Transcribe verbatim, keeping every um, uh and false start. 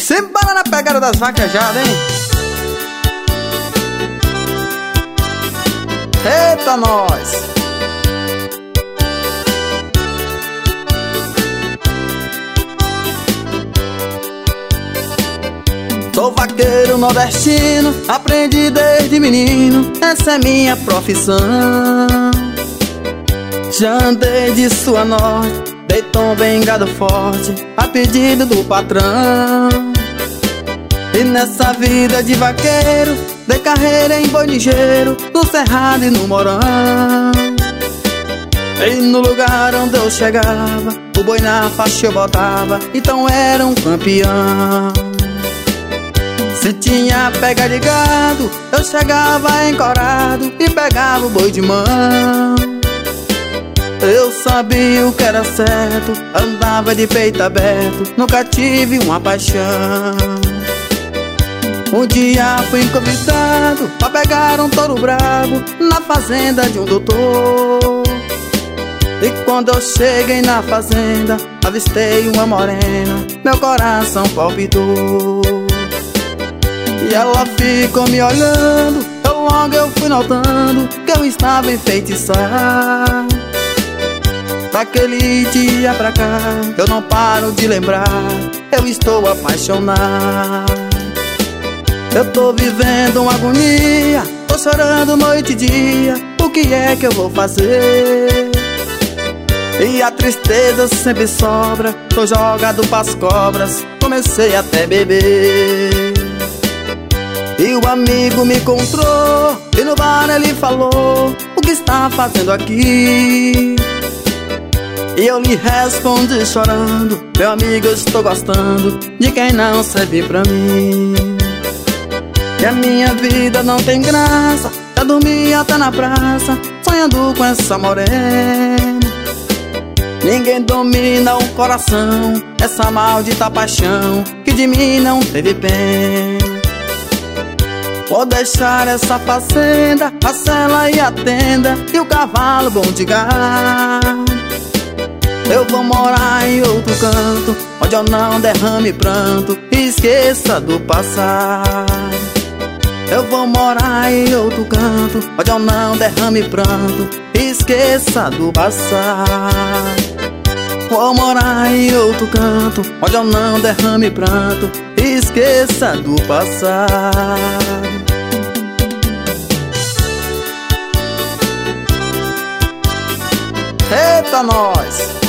Simbora na pegada das vaquejadas, hein? Eita, nós! Sou vaqueiro nordestino, aprendi desde menino, essa é minha profissão. Já andei de sul a norte, dei tom bem gado forte, a pedido do patrão. E nessa vida de vaqueiro, dei carreira em boi ligeiro, no cerrado e no morão. E no lugar onde eu chegava, o boi na faixa eu botava, então era um campeão. Se tinha pega de gado, eu chegava encorado e pegava o boi de mão. Eu sabia o que era certo, andava de peito aberto, nunca tive uma paixão. Um dia fui convidado pra pegar um touro bravo na fazenda de um doutor. E quando eu cheguei na fazenda, avistei uma morena, meu coração palpitou. E ela ficou me olhando, eu logo eu fui notando que eu estava enfeitiçado. Daquele dia pra cá, eu não paro de lembrar, eu estou apaixonado. Eu tô vivendo uma agonia, tô chorando noite e dia, o que é que eu vou fazer? E a tristeza sempre sobra, tô jogado pras cobras, comecei até beber. E o amigo me encontrou, e no bar ele falou, o que está fazendo aqui? E eu lhe respondi chorando, meu amigo, eu estou gostando de quem não serve pra mim. E a minha vida não tem graça, já dormi até na praça, sonhando com essa morena. Ninguém domina o coração, essa maldita paixão, que de mim não teve pena. Vou deixar essa fazenda, a cela e a tenda, e o cavalo bom de gado. Eu vou morar em outro canto, onde eu não derrame pranto e esqueça do passado. Eu vou morar em outro canto, onde eu não derrame pranto e esqueça do passado. Vou morar em outro canto, onde eu não derrame pranto e esqueça do passado. Eita, nós!